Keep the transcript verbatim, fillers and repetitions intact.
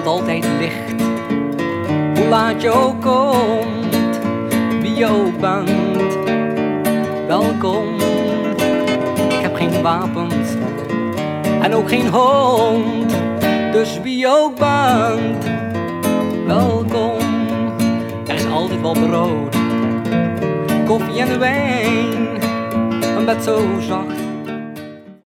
brand altijd licht. Hoe laat je ook komt, wie je ook bent, welkom. Ik heb geen wapens en ook geen hond, dus wie je ook bent, welkom. Er is altijd wel brood, koffie en wijn, een bed zo zacht